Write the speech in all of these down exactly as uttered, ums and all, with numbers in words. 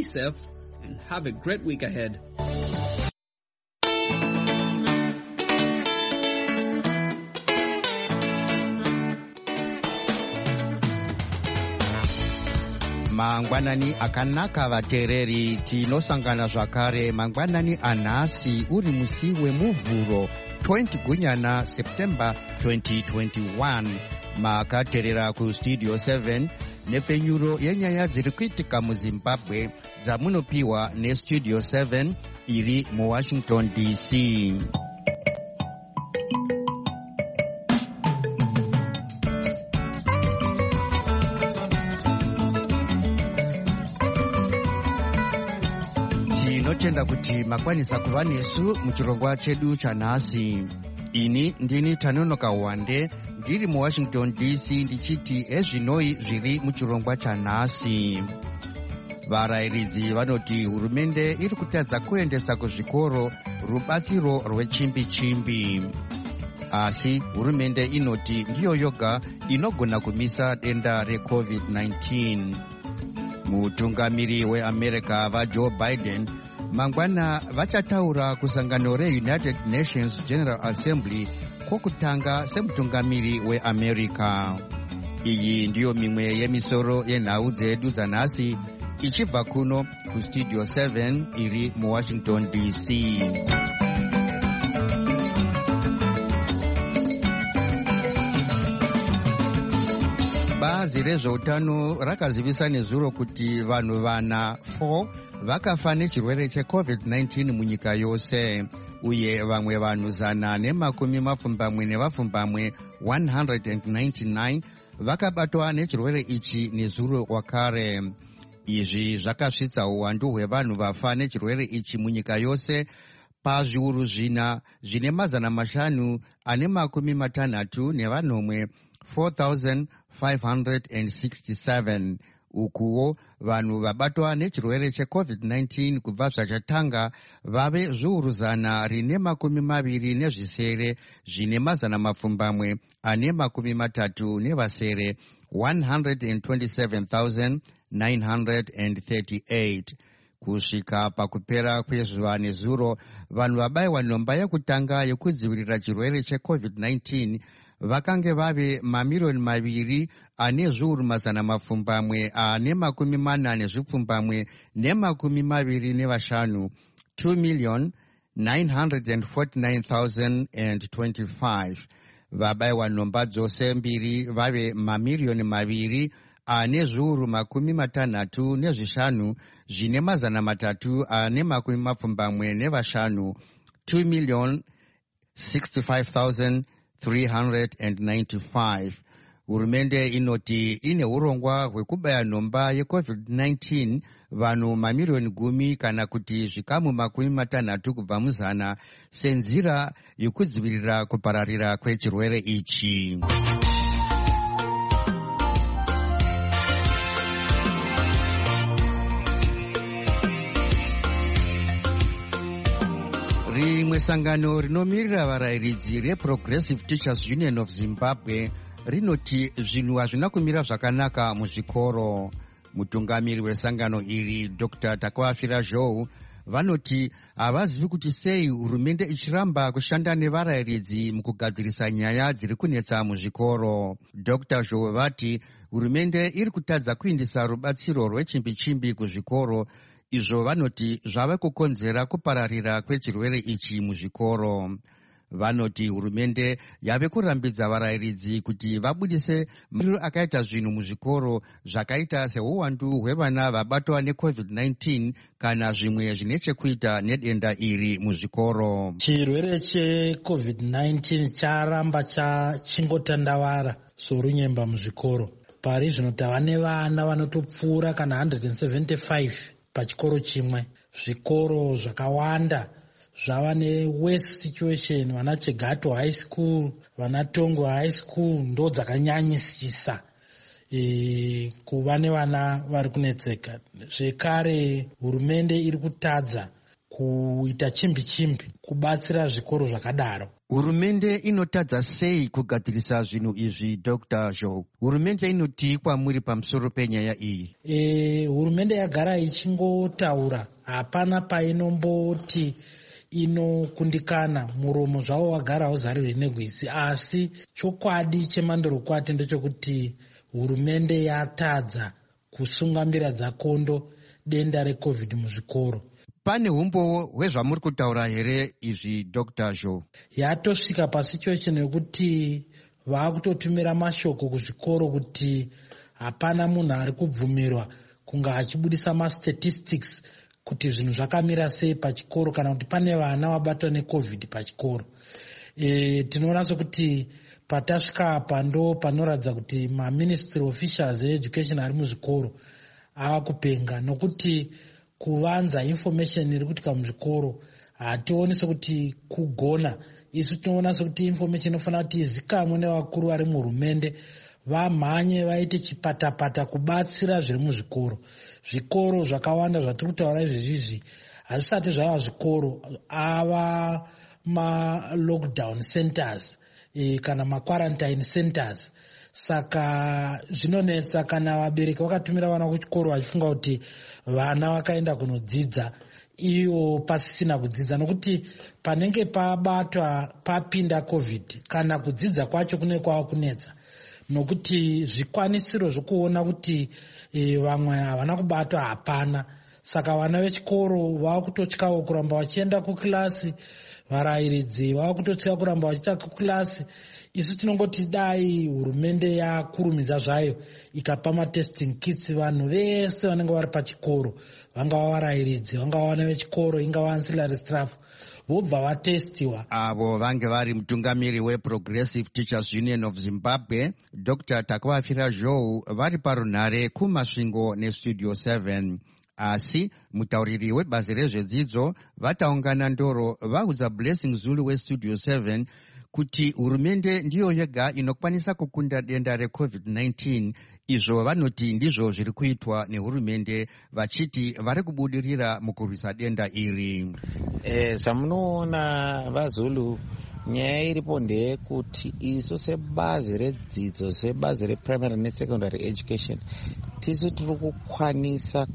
safe and have a great week ahead. Mangwanani akanaka vatereri, tinosangana zvakare mangwanani anhasi uri musi wemuvhuro twenty gunyana September twenty twenty-one. Makaterera kustudio seven nepfenyuro yenyaya dziri kuitika muZimbabwe dzamunopiwa nestudio seven iri muWashington D C. Tinotenda kuti makwanisa kuva nesu muchirongwa chedu chanhasi. Ini ndini Tanonoka Wande ndiri muWashington D C ndichiti ezvinoi zviri muchirongwa chanhasi. Varayiridzi vanoti hurumende iri kutadza kuendesa kuzvikoro rubatsiro rwechimbi-chimbi. Asi hurumende inoti ndiyo yoga inogona kumisa denda reCovid nineteen. Mutungamiri weAmerica vaJoe Biden mangwana vachataura kusangano reUnited Nations General Assembly kwokutanga semutungamiri weAmerica. Iyi ndiyo mimwe yemisoro yenhau dzedu dzanhasi ichibva kuno kustudio seven iri muWashington D C. Bazi rezveutano rakazivisa nezuro kuti vanhu vana four vakafa nechirwere cheCovid nineteen munyika yose, uye vamwe vanhu zana nemakumi mapfumbamwe nevapfumbamwe one hundred ninety-nine vakabatwa nechirwere ichi nezuro wakare. Izvi zvakasvitsa uwandu hwevanhu vafa nechirwere ichi munyika yose pazviuru zvina zvine mazana mashanu ane makumi matanhatu nevanomwe four thousand five hundred sixty-seven. Ukuwo vanhu vabatwa nechirwere cheCovid nineteen kubva zvachatanga vave zviuru zana rine makumi maviri nezvisere zvine mazana mapfumbamwe ane makumi matatu nevasere one hundred twenty-seven thousand nine hundred thirty-eight. Kusvika pakupera kwezuva nezuro, vanhu vabayiwa nhomba yekutanga yekudzivirira chirwere cheCovid nineteen vakange vave mamiliyoni maviri ane zviuru mazana mapfumbamwe ane makumi mana nezvipfumbamwe nemakumi maviri nevashanu, two million nine hundred forty-nine thousand twenty-five. Vabayiwa nhomba dzose mbiri vave mamiliyoni maviri ane zviuru makumi matanhatu nezvishanu zvine mazana matatu ane makumi mapfumbamwe nevashanu, two million sixty-five thousand three hundred ninety-five. Hurumende inoti ine urongwa hwekubaya nhomba yeCovid nineteen vanhu mamiliyoni gumi kana kuti zvikamu makumi matanhatu kubva muzana senzira yekudzivirira kupararira kwechirwere ichi. Rimwe sangano rinomirira varayiridzi reProgressive Teachers Union of Zimbabwe rinoti zvinhu hazvina kumira zvakanaka muzvikoro. Mutungamiri wesangano iri Doctor Takwafira Joe vanoti havazivi kuti sei hurumende ichiramba kushanda nevarayiridzi mukugadzirisa nyaya dziri kunetsa muzvikoro. Doctor Joe vati hurumende iri kutadza kuindisa rubatsiro rwechimbi-chimbi kuzvikoro, izvo vanoti zvava kukonzera kupararira kwechirwere ichi muzvikoro. Vanoti hurumende yave kurambidza varayiridzi kuti vabudise mariro akaita zvinhu muzvikoro zvakaita seuwandu hwevana vabatwa neCovid nineteen kana zvimwe zvine chekuita nedenda iri muzvikoro. Chirwere cheCovid nineteen charamba chingotandavara sorunyemba muzvikoro. Pari zvino tava nevana vanotopfuura kana one hundred seventy-five pachikoro chimwe. Zvikoro zvakawanda zvava ne-worst situation. Vana Chegato High School, vana Tongo High School ndo dzakanyanyisisa e, kuva nevana vari kunetseka. Zvekare hurumende iri kutadza kuita chimbi chimbi kubatsira zvikoro zvakadaro. Hurumende inotadza sei kugadzirisa zvinhu izvi, Doctor Joe? Hurumende inoti kwamuri pamusoro penyaya iyi? E, hurumende yagara ichingotaura, hapana painomboti inokundikana, muromo zvavo wagara uzarirwe negwisi. Asi chokwadi chemandorokwati ndechekuti hurumende yatadza kusunga dzakondo denda reCovid muzvikoro. Pane umbowo hwezvamuri kutaura here izvi, Doctor Joe? Yatosvika pasituation yekuti vakutotumira mashoko kuzvikoro kuti hapana munhu ari kubvumirwa kunga achibudisa mastatistics kuti zvinhu zvakamira sei pachikoro kana kuti pane vana vabatwa neCovid pachikoro. E, tinoona sokuti patasvika apa ndo panoratidza kuti maministry officials eeducation ari muzvikoro ava kupenga, nokuti kuvanza information iri kuitika muzvikoro hationi sekuti kugona. Isu tinoona sekuti information inofanira kuti izikamwe nevakuru vari muhurumende, vamhanye vaite chipatapata kubatsira zviri muzvikoro. Zvikoro zvakawanda zvatiri kutaura izvezvizvi hazvisati zvava zvikoro, ava ma-lockdown centers e, kana ma-quarantine centers. Saka zvinonetsa kana vabereki vakatumira vana kuchikoro vachifunga kuti vana vakaenda kunodzidza iyo pasisina kudzidza, nokuti panenge pabatwa papinda COVID kana kudzidza kwacho kune kwava kunetsa, nokuti zvikwanisiro zvokuona kuti e, vamwe havana kubatwa hapana. Saka vana vechikoro vava kutotyawo kuramba vachienda kukilasi, varayiridzi vava kutotya kuramba vachiita kukilasi. Isu tinongoti dai hurumende yakurumidza zvayo ikapa matesting kits vanhu vese vanenge vari pachikoro, vangava varayiridzi, vangava vana vechikoro, ingava ancillary staff, vobva vatestiwa. Avo vange vari mutungamiri weProgressive Teachers Union of Zimbabwe, Doctor Takavafira Joe, vari parunhare kumasvingo nestudio seven. Asi mutauriri webazi rezvedzidzo vataungana ndoro vaudza Blessing Zulu westudio seven kuti hurumende ndiyo yega inokwanisa kukunda denda reCovid nineteen. Izvo vanoti ndizvo zviri kuitwa nehurumende, vachiti vari kubudirira mukurwisa denda iri. Eh, zvamunoona vaZulu, nyaya iripo ndeyekuti isu sebazi redzidzo, sebazi reprimary nesecondary education, tisu tiri kukwanisa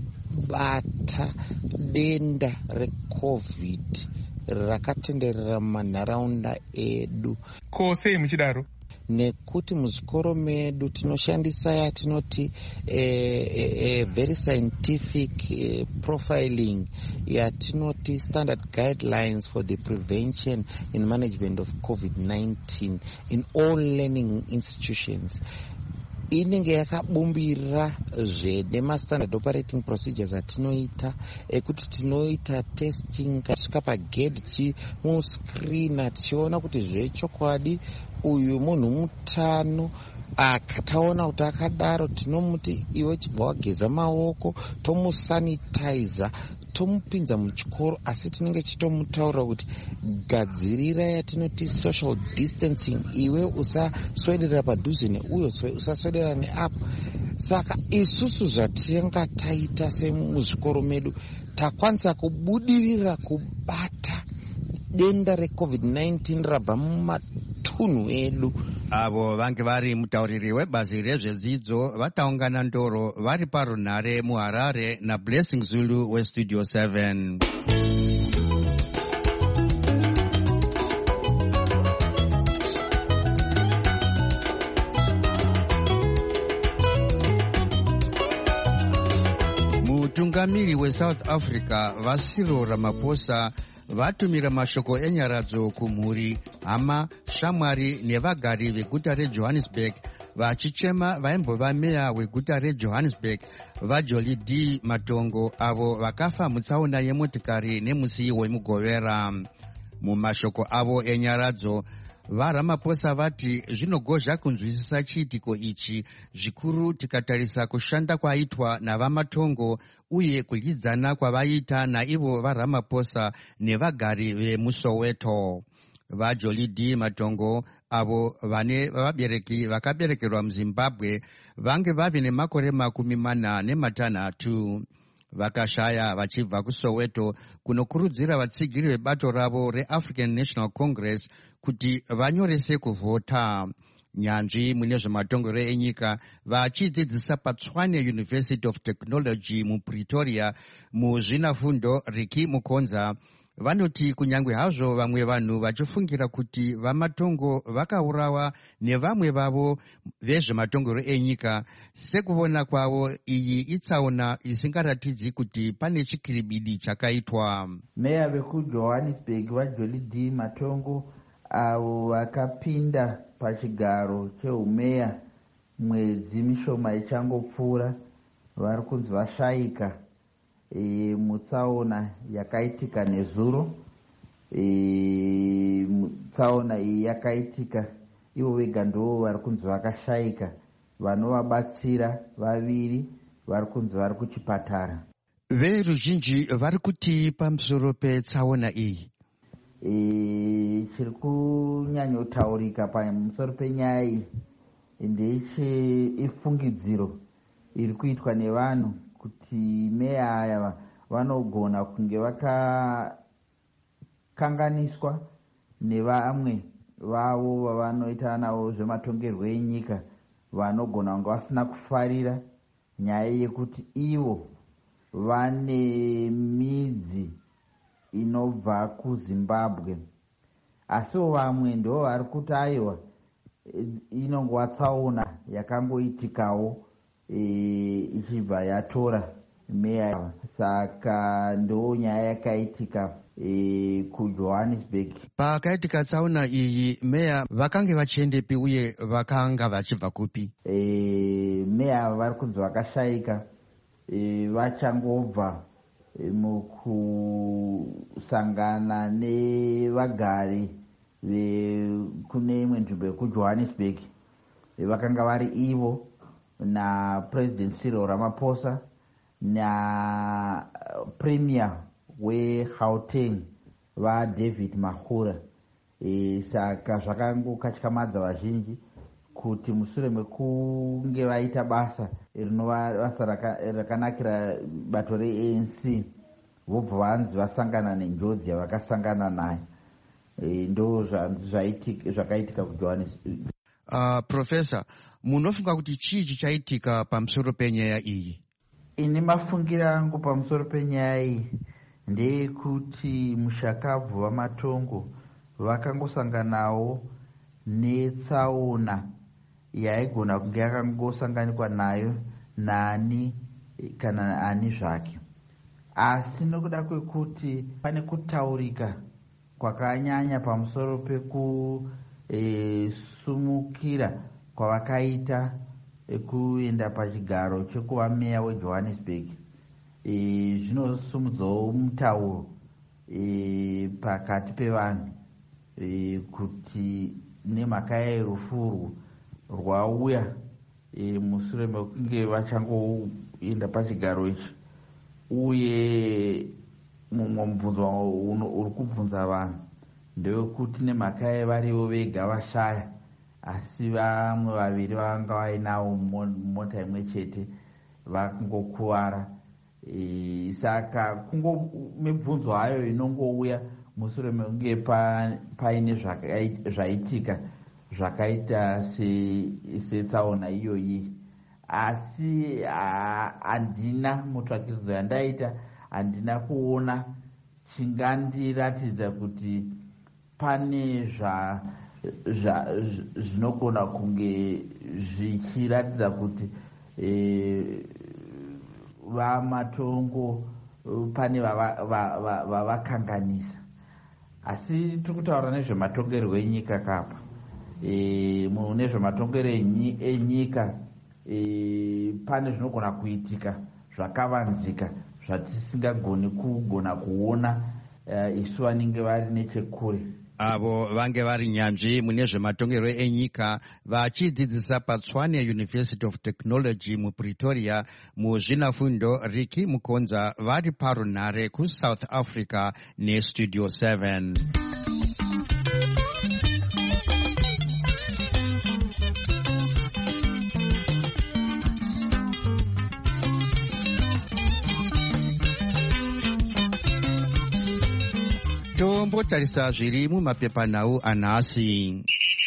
kubata denda reCovid rakatenderera mumanharaunda edu. Ko sei muchidaro? Nekuti muzvikoro medu tinoshandisa yatinoti eh, eh, very scientific eh, profiling yatinoti standard guidelines for the prevention and management of COVID nineteen in all learning institutions. Inenge yakabumbira zvede ma-standard operating procedures atinoita ekuti tinoita testing kasvika pagedhi tichimuscreena tichiona kuti zvechokwadi uyu munhu mutano. Akataona kuti akadaro tinomuti iwe chibva wageza maoko, tomusanitiza, tomupinza muchikoro, asi tinenge chitomutaura kuti gadzirira yatinoti social distancing, iwe usaswedera padhuze neuyo, usaswedera neapo. Saka isusu zvatinga taita semuzvikoro medu takwanisa kubudirira kubata denda reCovid nineteen rabva mumatunhu edu. Avo vange vari mutauriri webazi rezvedzidzo vataungana ndoro vari parunhare muHarare naBlessing Zulu westudio seven. Mutungamiri weSouth Africa vaCyril Ramaphosa vatumira mashoko enyaradzo kumhuri, hama, shamwari nevagari veguta reJohannesburg vachichema vaimbova meya weguta reJohannesburg vaJolly D Matongo avo vakafa mutsaona yemotikari nemusi wemugovera. Mumashoko avo enyaradzo vaRamaphosa vati zvinogozha kunzwisisa chiitiko ichi zvikuru tikatarisa kushanda kwaitwa navaMatongo uye kudyidzana kwavaita naivo vaRamaphosa nevagari vemuSoweto. VaJolly D Matongo avo vane vabereki vakaberekerwa muZimbabwe vange vave nemakore makumi mana nematanhatu. vakashaya vachibva kusoweto kunokurudzira vatsigiri vebato ravo reAfrican National Congress kuti vanyorese kuvhota. Nyanzvi mune zvematongero enyika vachidzidzisa paTshwane University of Technology muPretoria muzvinafundo Ricky Mukonza vanoti kunyange hazvo vamwe vanhu vachifungira kuti vamatongo vakaurawa nevamwe vavo vezvematongero enyika, sekuvona kwavo iyi itsaona isingaratidzi kuti pane chikiribidi chakaitwa. Meya vekuJohannesburg vaJolly D Matongo avo vakapinda pachigaro cheumeya mwedzi mishoma ichangopfuura vari kunzi vashayika e, mutsaona yakaitika nezuro. E, tsaona iyi yakaitika ivo vega ndo vari kunzi vakashayika. Vanovabatsira vaviri vari kunzi vari kuchipatara. Veruzhinji vari kuti pamusoro petsaona iyi e, chiri kunyanyotaurika pamusoro penyaya iyi ndeche ifungidziro iri kuitwa nevanhu kuti meya aya vanogona kunge vakakanganiswa nevamwe vavo vavanoita navo zvematongerwo enyika, vanogona kunge vasina kufarira nyaya yekuti ivo vane midzi inobva kuZimbabwe, asiwo vamwe ndo vari kuti aiwa inongova tsaona yakangoitikawo e, ichibva yatora meya. Saka ndo nyaya yakaitika e, kuJohannesburg. Pakaitika tsaona iyi meya vakange vachiendepi uye vakanga vachibva kupi? E, meya vari kunzi vakashayika e, vachangobva e, mukusangana nevagari kune imwe nzvimbo yekuJohannesburg. E, vakanga vari ivo na President Cyril Ramaphosa na Premier weGauteng vaDavid Makhura. E, saka zvakangokatyamadza vazhinji kuti mushure mekunge vaita basa rinova basa rakanakira bato reA N C vobva vanzi vasangana nenjodzi yavakasangana nayo. E, ndo zvakaitika kuJohannesburg. Uh, Professor, munofunga kuti chii chichaitika pamusoro penyaya iyi? Ini mafungira angu pamusoro penyaya iyi ndeyekuti mushakabvu vamatongo vakangosanganawo netsaona yaigona kunge yakangosanganikwa nayo nani kana ani zvake, asi nokuda kwekuti pane kutaurika kwakanyanya pamusoro pekusumukira e, kwavakaita kuenda pachigaro chekuva meya weJohannesburg, e, zvinosumudzawo mutauro e, pakati pevanhu e, kuti nemhaka yerufu rwauya e, mushure mekunge vachangoenda pachigaro ichi. Uye mumwe mubvunzo uri kubvunza vanhu ndewekuti nemhaka yevarivo vega vashaya, asi vamwe vaviri vanga vainawo mota imwe chete vakangokuvara. E, saka kungo mibvunzo hayo inongouya mushure mekunge paine zvaitika zvakaita setsaona iyoyi. Asi handina mutsvakidzo yandaita, handina kuona chingandiratidza kuti pane zva zvinogona kunge zvichiratidza kuti e, vamatongo pane vavakanganisa. Asi tiri kutaura nezvematongerwo enyika kapa. E, mune zvematongero enyika e, pane zvinogona kuitika zvakavanzika zvatisingagoni kugona kuona uh, isu vanenge vari nechekure. Avo vange vari nyanzvi mune zvematongero enyika vachidzidzisa paTshwane University of Technology muPretoria muzvinafundo Ricky Mukonza vari parunhare kuSouth Africa neStudio seven. tombotarisa zviri mumapepanhau anhasi.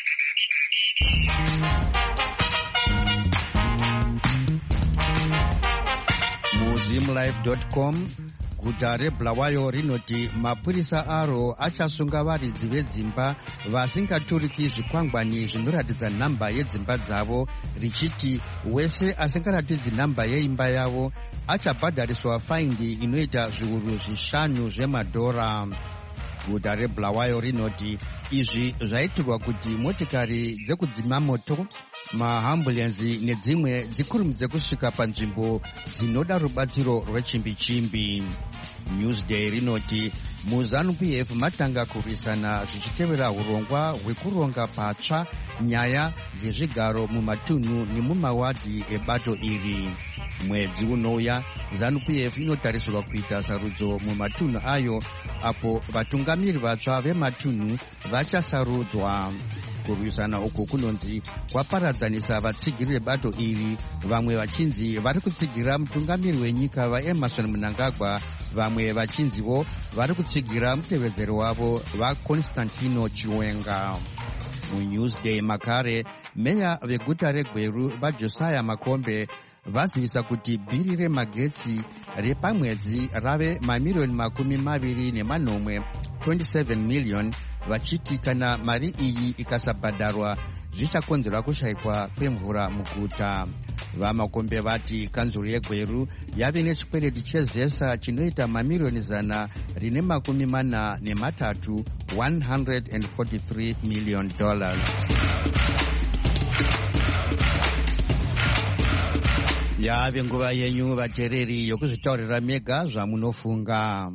muzimlife dot com guta rebulawayo rinoti mapurisa aro achasunga varidzi vedzimba vasingaturiki zvikwangwani zvinoratidza nhamba yedzimba dzavo, richiti wese asingaratidzi nhamba yeimba yavo achabhadhariswa faindi inoita zviuru zvishanu zvemadhora. Guta rebulawayo rinoti izvi zvaitirwa kuti motikari dzekudzima moto, maambulenzi nedzimwe dzikurumidze kusvika panzvimbo dzinoda rubatsiro rwechimbi-chimbi. Newsday rinoti muZANU-P F matanga kurwisana zvichitevera urongwa hwekuronga patsva nyaya dzezvigaro mumatunhu nemumawadhi ebato iri. Mwedzi unouya ZANU-P F inotarisirwa kuita sarudzo mumatunhu ayo, apo vatungamiri vatsva vematunhu vachasarudzwa. Kurwisana uku kunonzi kwaparadzanisa vatsigiri vebato iri, vamwe vachinzi vari kutsigira mutungamiri wenyika vaEmerson Mnangagwa, vamwe vachinziwo vari kutsigira mutevedzeri wavo vaConstantino Chiwenga. MuNewsday makare meya veguta reGweru vaJosiah Makombe vazivisa kuti bhiri remagetsi repamwedzi rave mamiliyoni makumi maviri nemanomwe twenty-seven million, vachiti kana mari iyi ikasabhadharwa zvichakonzera kushayikwa kwemvura muguta. Vamakombe vati kanzuro yeGweru yave nechikwereti chezesa chinoita mamiliyoni zana rine makumi mana nematatu one hundred forty-three million dollars. Yave nguva yenyu vateereri yokuzvitaurira mega zvamunofunga.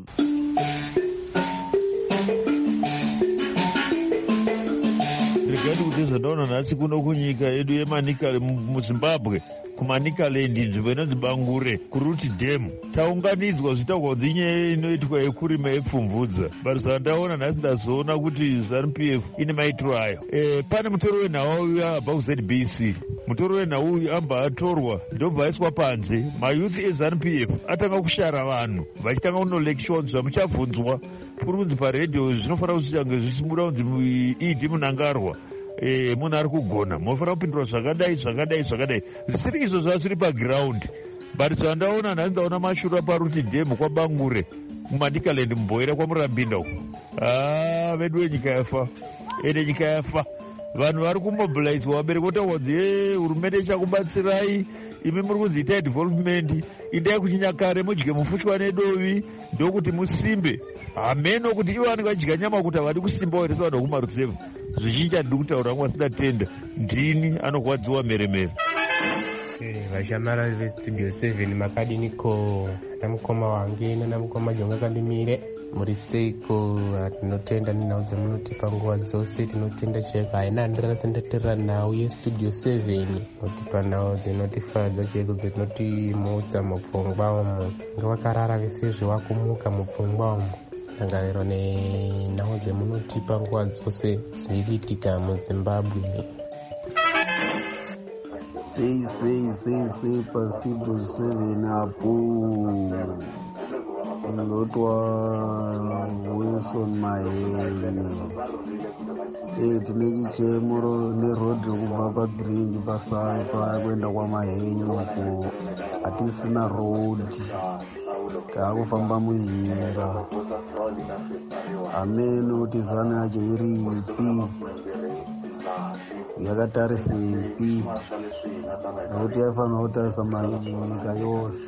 Ndikati kuti zvandaona nhasi kuno kunyika yedu yemanikale muZimbabwe, kumanikalendi nzvimbo inonzi Bangure kuRuti Dam, taunganidzwa zvitaurwa kuti inyaya inoitwa yekurima yepfumvudza. But zvandaona nhasi ndazoona kuti ZANU-P F ine maitiro ayo. E, pane mutoro wenhau uyu abva kuZ B C. Mutoro wenhau uyu amba atorwa ndobva aiswa panze. Mayuthi eZANU-P F atanga kushara vanhu vachitanga kunolections zvamuchabvunzwa kuri kunzi paredhiyo zvinofanira kuti zvitange zvichibuda kunzi Idi Mnangarwa Eh, munhu ari kugona munofanira kupindura zvakadai zvakadai zvakadai zvisiri izvo zvasiri pagiraundi. But zvandaona nhasi ndaona mashura paRuti Dam kwaBangure mumanikalendi mubhoera kwamurambinda uko. Ah, vedu venyika yafa, ende nyika yafa. Vanhu vari kumobilizwa, vabereki votaura kuti e hurumende ichakubatsirai, imi muri kunzi itai development, idai kuchinyakare mudye mufushwa nedovi ndokuti musimbe. Hameno kuti ivo vanenge vachidya nyama kuti havadi kusimbawo here sevanoda kumaruseva. Zvizhinji handidi kutaura ngo asidatenda ndini anorwadziwa meremere. Vashamara vestudio seven makadiniko namukoma wange nanamukoma jonga kandimire muri seiko. Tinotenda ninhau dzamunotipa nguva dzose, tinotenda cheka haina ndirarasendatirira nhau yestudio seven notipa nhau dzinotifadza cheko dzinotimutsa mupfungwa umo ngewakarara vesezve wakumuka mupfungwa umo. Ndangariro nenhau dzemunotipa nguva dzose zviriitika muZimbabwe. Sei sei sei sei pastudio seven apo unotwa Wilson Maheni. E tine chichemo nerodhi kubva paBringi pasaipa kuenda kwaMaheni uko hatisina rodhi, taakufamba munjira. Hameno kuti zana yacho iri ipi, yakatarisa ipi, nokuti yaifanira kutarisa nyika yose.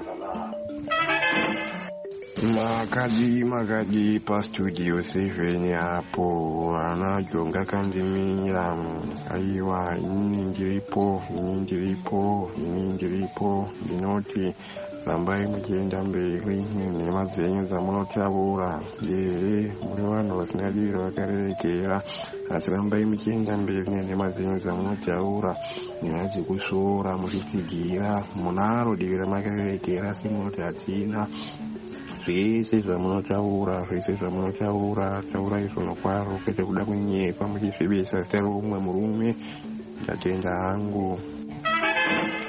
Makadi makadi pastudio seven apo ana jonga kandimira. Aiwa ini ndiripo, ini ndiripo, ini ndiripo ndinoti rambai muchienda mberi nenhema dzenyu dzamunotaura. Ee, muri vanhu vasingadiro vakarerekera, asi rambai muchienda mberi nenhema dzenyu dzamunotaura. Nyaya dzekusvoora muchitsigira, munaro divi ramakarerekera semunoti hatina. Zvese zvamunotaura, zvese zvamunotaura, taura izvo nokwaro, kwete kuda kunyepa muchizvibesa zita roumwe murume. Ndatenda hangu.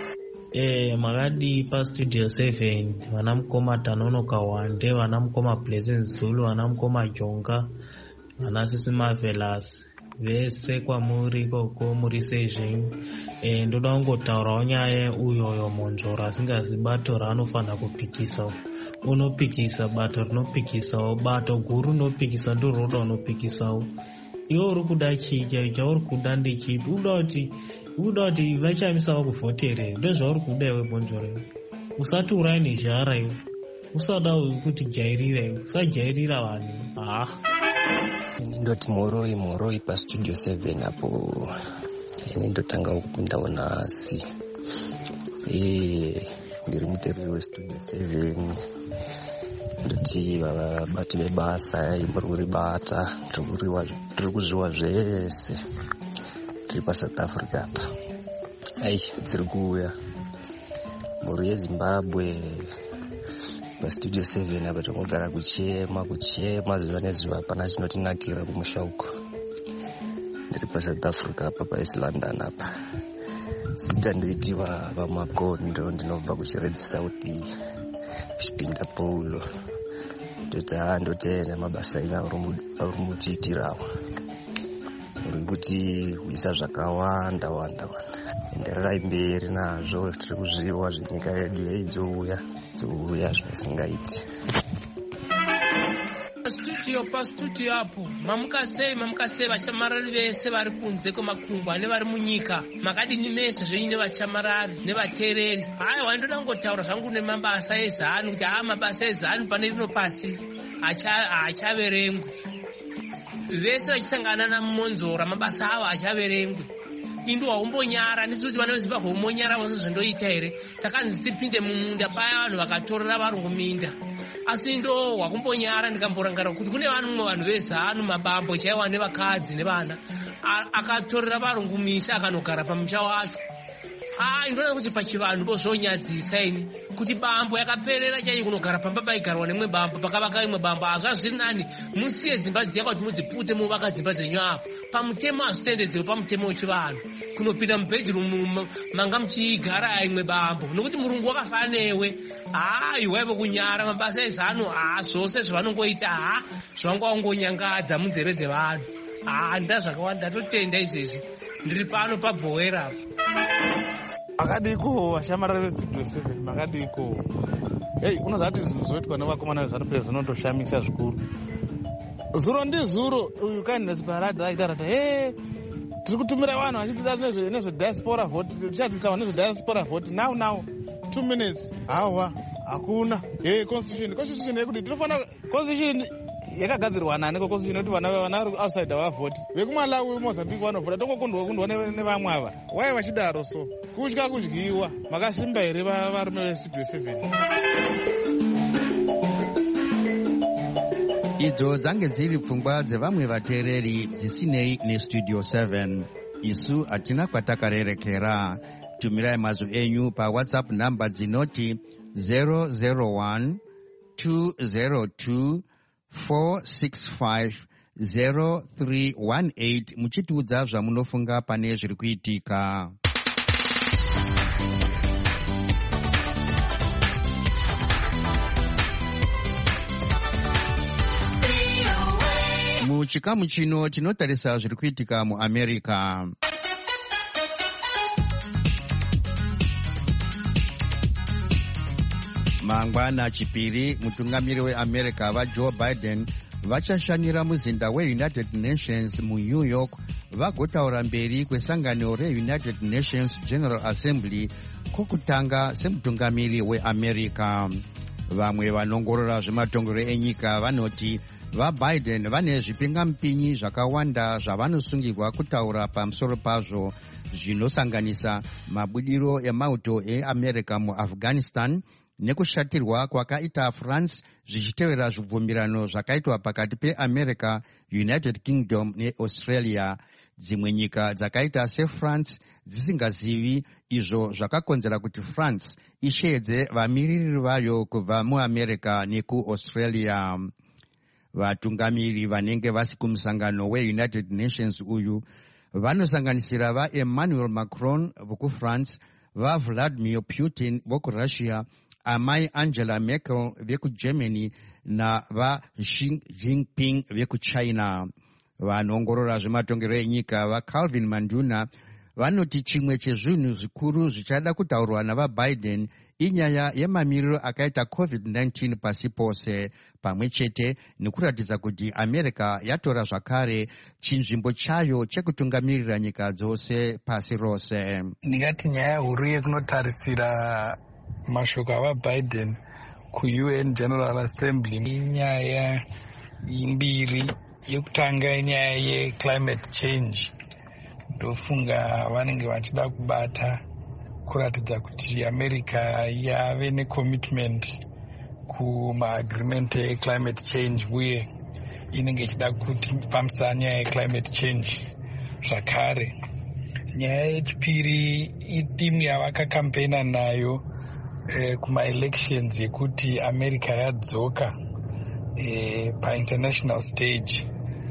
Eh, makadi pa studio seven vana mukoma Tanonoka Wande, vana mukoma Blessing Zulu, vana mukoma Jonga, vana sisi Marvelous vese kwamuri koko muri sezvenyu. E, ndoda kungotaurawo nyaya uyoyo monzvoro asingazi bato raanofanira kupikisa. Unopikisa bato rinopikisawo, bato guru rinopikisa ndo roda unopikisawo. Iwe uri kuda chija chauri kuda ndechipi? Uda kuti uda kuti vachamisawo kuvhotere, ndo zvauri kuda iwe monzvoro. Usati uraine zhara iwe, usada kuti jairira iwe, usajairira vanhu. Ah, ndoti moroi moroi pa studio seven apo. Ini ndotanga kupindawo nhasi. Eh, ndiri muteereri westudio seven. Ndoti vabati vebasa muri kuribata, tiri kuzviwa zvese tiri paSouth Africa apa. Ai, dziri kuuya mhuri yeZimbabwe pastudio seven apa. Tinogara kuchema kuchema zuva nezuva, hapana chinotinakira kumusha uko. Ndiri paSouth Africa apa paEast London apa. Zita ndoitiwa vaMakondo, ndinobva kuChiredzi South Chipinda Paulo. Tota ndotenda mabasa ina uri mutiitirawo, uri kuti kuisa zvakawanda wanda wanda. Endererai mberi nazvo, tiri kuzviwa zvenyika yedu yaidzouya dzouya zvisingaiti. Studio pa studio apo mamukasei mamukasei vachamarari vese vari kunze kwemakungwa nevari munyika makadini mese zveine vachamarari nevateereri. Hai, wandoda kungotaura zvangu nemabasa ezanu kuti haa mabasa ezanu pane rino pasi hachaverengwe. Vese vachisangana namonzora mabasa avo hachaverengwe. Indu haumbonyara ndisi kuti vana veZimbabwe umonyara vose zvendoita here. Takanzi tipinde mumunda paya vanhu vakatorera varunguminda. Asi ndo wakumbonyara ndikamborangara kuti kune vanhu vanhu vezanu mabambo chaiwa nevakadzi nevana akatorera varungumisha akanogara pamusha wacho. Ah, ndinoda kuti pachivanhu bozvonyadzisa ini kuti bambo yakaperera chai kunogara pamba paigarwa nemwe bambo pakavaka imwe bambo. Hazvazviri nani musiye dzimba dziyakwa kuti mudziputse muvaka dzimba dzenyu apo. Pamutemo hazvitendedzero, pamutemo wechivanhu kunopinda mubhedroom manga muchigara imwe bambo nokuti murungu wakafa newe. Ah, iwewe kunyara mabasa ezanu, ah, zvose zvavanongoita, ah, zvangoongonyangadza munzeve dzevanhu. Ah, nda zvakawanda ndatotenda izvezvi. Ndiri pano pabhowera apo. Makadiko vashamarari vestudio seven, makadiko. Hey, unozati zvinhu zvoitwa nevakomana veZANU-PF zvinondoshamisa zvikuru. Zuro ndizuro uyu kindness parade aitarata, hey, tiri kutumira vanhu vachitida nezvediaspora vote, tichadzisawo nezvediaspora vote now now two minutes. Hawa hakuna. Hey, constitution constitution yekuti tinofanira constitution yakagadzirwa nani ko constitution yekuti vana vana vari outside vavote. Vekumalawi Mozambique vanovhota tongokundwa kundwa nevamwe ava. Wai vachidaro so kutya kudyiwa. Makasimba here varume vestudio seven. Idzo dzange dziri pfungwa dzevamwe vateereri dzisinei nestudio seven. Isu hatina kwatakarerekera. Tumirai mazwi enyu pa WhatsApp namba dzinoti zero zero one two zero two four six five zero three one eight muchitiudza zvamunofunga pane zviri kuitika. Muchikamu chino tinotarisa zviri kuitika muAmerica. Mangwana chipiri mutungamiri weAmerica vaJoe Biden vachashanyira muzinda weUnited Nations muNew York vagotaura mberi kwesangano reUnited Nations General Assembly kokutanga semutungamiri weAmerica. Vamwe vanongorora zvematongero enyika vanoti vaBiden vane zvipingamupinyi zvakawanda zvavanosungirwa kutaura pamusoro pazvo, zvinosanganisa mabudiro emauto eAmerica muAfghanistan nekushatirwa kwakaita France zvichitevera zvibvumirano zvakaitwa pakati peAmerica, United Kingdom neAustralia. Dzimwe nyika dzakaita seFrance dzisingazivi izvo zvakakonzera kuti France isheedze vamiriri vayo kubva muAmerica nekuAustralia. Vatungamiri vanenge vasi kumusangano weUnited Nations uyu vanosanganisira vaEmmanuel Macron vokufrance, vaVladimir Putin vokurussia, amai Angela Merkel vekuGermany navaXi Jinping vekuChina. Vanoongorora zvematongerwo enyika vaCalvin Manduna vanoti chimwe chezvinhu zvikuru zvichada kutaurwa navaBiden inyaya yemamiriro akaita covid nineteen pasi pose, pamwe chete nekuratidza kuti America yatora zvakare chinzvimbo chayo chekutungamirira nyika dzose pasi rose. Ndingati nyaya huru yekunotarisira mashoko avaBiden kuU N General Assembly inyaya mbiri. Yekutanga inyaya yeclimate change. Ndofunga vanenge vachida kubata kuratidza kuti America yave necommitment kumaagreement eclimate change uye inenge ichida kuti pamusana nyaya yeclimate change zvakare. Nyaya yechipiri itimu yavakakampeina nayo eh, kumaelections yekuti America yadzoka eh, painternational stage.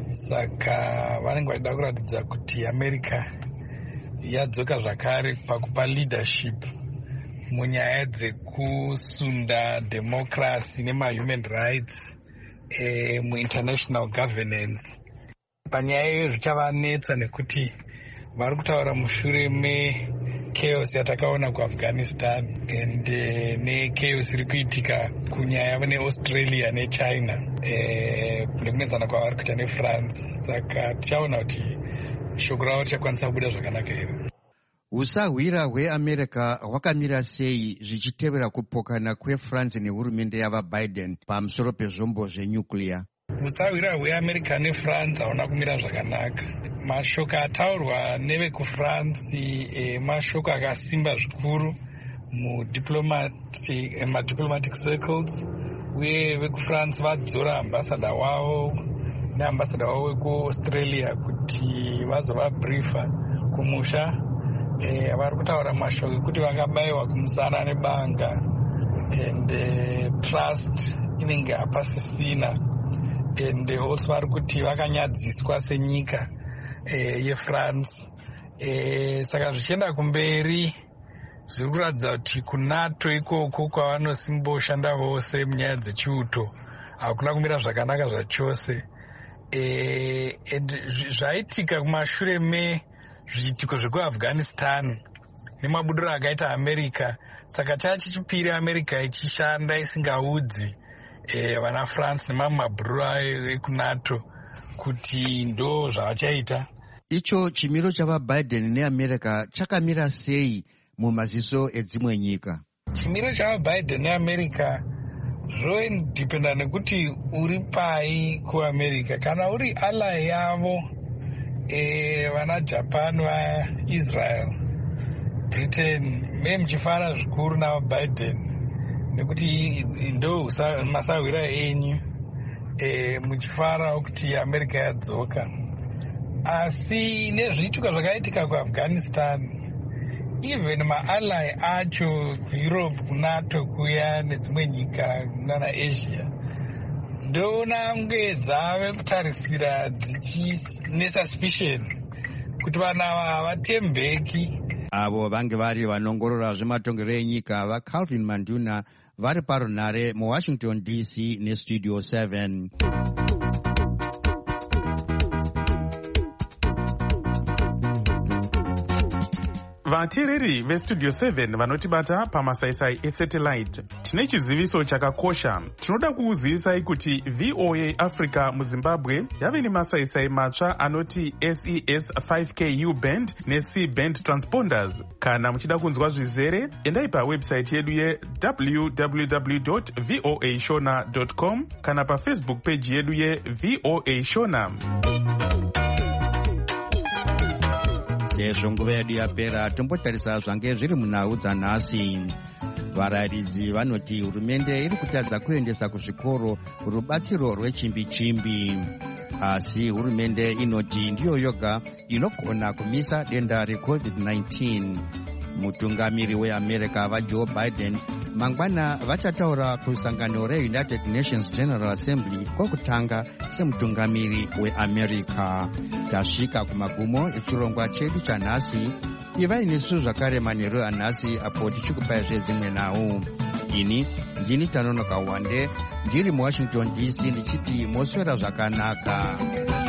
Saka vanenge vachida kuratidza kuti America yadzoka zvakare pakupa leadership munyaya dzekusunda democracy nemahuman rights eh, muinternational governance. Panyaya iyoyo zvichavanetsa nekuti vari kutaura mushure mechaos yatakaona kuAfghanistan and uh, nechaos iri kuitika kunyaya neAustralia neChina eh, nekunetsana kwavari kuita neFrance. Saka tichaona kuti shoko ravo richakwanisa kubuda zvakanaka here. Usahwira hweAmerica hwakamira sei zvichitevera kupokana kweFrance nehurumende yavaBiden pamusoro pezvombo zvenyuclear? Usahwira hweAmerica neFrance hauna kumira zvakanaka. Mashoko ataurwa nevekuFrance eh, mashoko akasimba zvikuru mudiplomatic, madiplomatic circles, uye vekuFrance vadzora ambassador wavo neambassador wavo wekuAustralia kuti vazovabriefa kumusha. Eh, vari kutaura mashoko ekuti vakabayiwa kumusana nebanga and uh, trust inenge hapasisina and uh, also vari kuti vakanyadziswa senyika eh, yeFrance. Eh, saka zvichienda kumberi zviri kuratidza kuti kuNATO ikoko kwavanosimboshanda vose munyaya dzechiuto hakuna kumira zvakanaka zvachose. Eh, zvaitika kumashure me zviitiko zvekuAfghanistan nemabudiro akaita America. Saka chaa chichipiri America ichishanda isingaudzi eh, vana France nemamwe mabhuriro ekuNATO kuti ndo zvavachaita. Icho chimiro chavaBiden neAmerica chakamira sei mumaziso edzimwe nyika? Chimiro chavaBiden neAmerica zvoindipenda nekuti uri pai kuAmerica. Kana uri ally yavo eh, vana Japan vaIsrael, Britain, me muchifara zvikuru navaBiden nekuti ndo masahwira enyu eh, muchifara kuti America yadzoka. Asi nezviitiko zvakaitika kuAfghanistan, even maally acho kuEurope, kuNATO kuya nedzimwe nyika nana Asia ndoona kunge dzave kutarisira dzichine suspicion kuti vana havatembeki. Avo vange vari vanongorora zvematongero enyika vaCalvin Manduna vari parunhare muWashington D C neStudio seven. Vateereri veStudio seven vanotibata pamasaisai esatellite, tine chiziviso chakakosha. Tinoda kukuzivisai kuti V O A Africa muZimbabwe yave nemasaisai matsva anoti S E S five K U band neC band transponders. Kana muchida kunzwa zvizere, endai pawebsite yedu ye w w w dot v o a shona dot com kana paFacebook page yedu ye V O A Shona. Sezvo nguva yedu yapera, tombotarisa zvange zviri munhau dzanhasi. Varayiridzi vanoti hurumende iri kutadza kuendesa kuzvikoro rubatsiro rwechimbi-chimbi. Asi hurumende inoti ndiyo yoga inogona kumisa denda reCovid nineteen. Mutungamiri weAmerica vaJoe Biden mangwana vachataura kusangano reUnited Nations General Assembly kwokutanga semutungamiri weAmerica. Tasvika kumagumo echirongwa chedu chanhasi. ivai nesu zvakare manheru anhasi apo tichikupai zvedzimwe nhau. Ini ndini Tanonoka Wande ndiri muwashington D C ndichiti moswera zvakanaka.